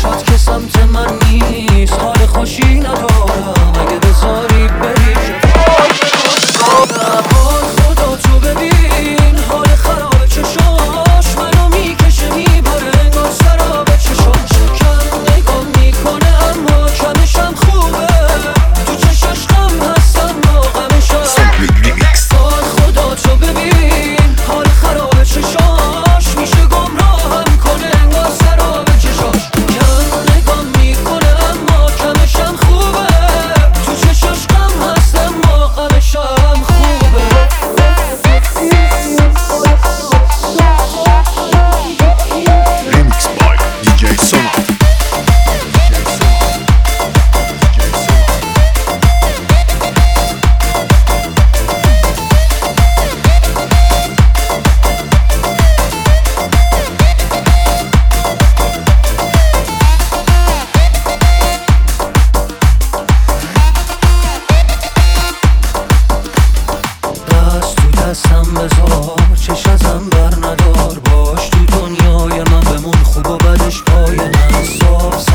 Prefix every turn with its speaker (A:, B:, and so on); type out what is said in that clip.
A: چشات که سمت من نیست، حال خوشی ندارم اگه بذاری بری خدا تو ببین حال خراب چشاش منو میکشه میبره انگار سراب چشاش کم نگاه میکنه اما کمشم خوبه تو چشاش غم هستم با غمشم خدا تو ببین حال خراب چشاش میشه گمراهم کنه انگار سراب چشاش کم نگاه میکنه اما کمشم خوبه تو چشاش غم هستم با غمشم خوبه
B: Remix by DJ Sona.
A: دست تو دستم بذار چش ازم بر ندار باش تو دنیای من بمون خوب و بدش پای من صاف